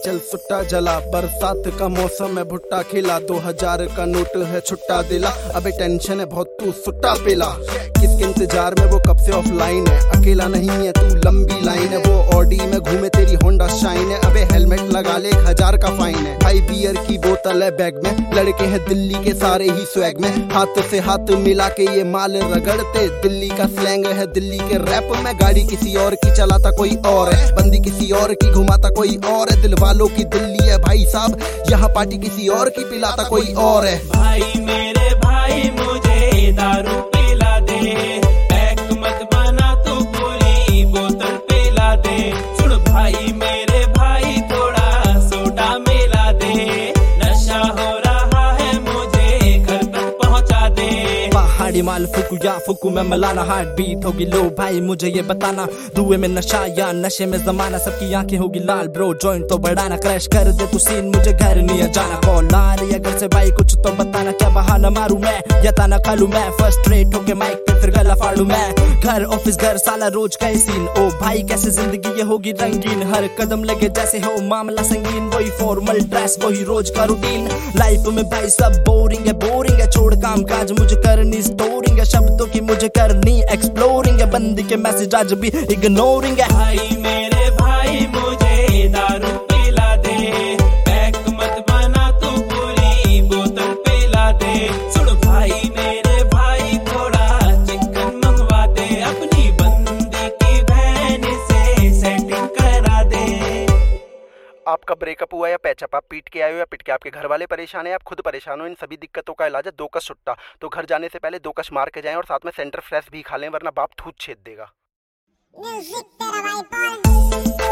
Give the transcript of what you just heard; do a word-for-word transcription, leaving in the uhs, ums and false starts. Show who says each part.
Speaker 1: चल सुट्टा जला, बरसात का मौसम है भुट्टा खिला, दो हजार का नोट है छुट्टा दिला, अबे टेंशन है बहुत तू सुट्टा पिला। किसके इंतजार में वो कब से ऑफलाइन है, अकेला नहीं है तू लंबी लाइन है, वो ऑडी में घूमे तेरी होंडा शाइन है, अबे हेलमेट लगा ले एक हजार का फाइन है। भाई बियर की बोतल है बैग में, लड़के हैं दिल्ली के सारे ही स्वैग में, हाथ से हाथ मिला के ये माल रगड़ते, दिल्ली का स्लैंग है दिल्ली के रैप में। गाड़ी किसी और की चलाता कोई और है, बंदी किसी और की घुमाता कोई और है, दिल वालों की दिल्ली है भाई साहब, यहाँ पार्टी किसी और की पिलाता कोई और है।
Speaker 2: भाई मेरे भाई मुझे दारू पिला दे, पैक मत बना तू पूरी बोतल पिला दे। सुन भाई मेरे भाई थोड़ा सोडा मिला दे, नशा हो रहा है मुझे घर तक पहुंचा दे।
Speaker 3: पहाड़ी माल फुकू या फुकू में मिलाना, हार्ट बीट होगी लो भाई मुझे ये बताना, धुएं में नशा या नशे में जमाना, सबकी आंखें होगी लाल ब्रो जॉइंट तो बढ़ाना, क्रैश कर दे तू सीन मुझे घर नहीं जाना। कॉल आ रही है घर से भाई कुछ तो बताना, क्या बहाना मारू मैं या ताना खालू मैं, फर्स्ट रेट होके माइक पे फिर गला फाड़ू मैं, घर ऑफिस घर साला रोज का ही सीन। ओ भाई कैसे जिंदगी ये होगी रंगीन, हर कदम लगे जैसे हो मामला संगीन, वही फॉर्मल ड्रेस वही रोज का रूटीन, लाइफ में भाई सब बोरिंग है बोरिंग है, छोड़ काम काज मुझे करनी स्टोरिंग है, शब्दों की मुझे करनी एक्सप्लोरिंग है, बंदी के मैसेज आज भी इग्नोरिंग है।
Speaker 2: भाई मेरे भाई मुझे दारू पिला दे, पैक मत बना तू पूरी बोतल पिला दे। सुन भाई मेरे भाई थोड़ा चिकन मंगवा दे, अपनी बंदी की बहन से सेटिंग करा दे।
Speaker 1: आपका ब्रेकअप हुआ या पैचअप, आप पीट के आए हो या पिट के, आपके घर वाले परेशान है, आप खुद परेशान हो, इन सभी दिक्कतों का इलाज है दो कश सुट्टा। तो घर जाने से पहले दो कश मार के जाएं और साथ में सेंटर फ्रेश भी खा लें, वरना बाप थूत छेद देगा।
Speaker 4: Music, pero vai por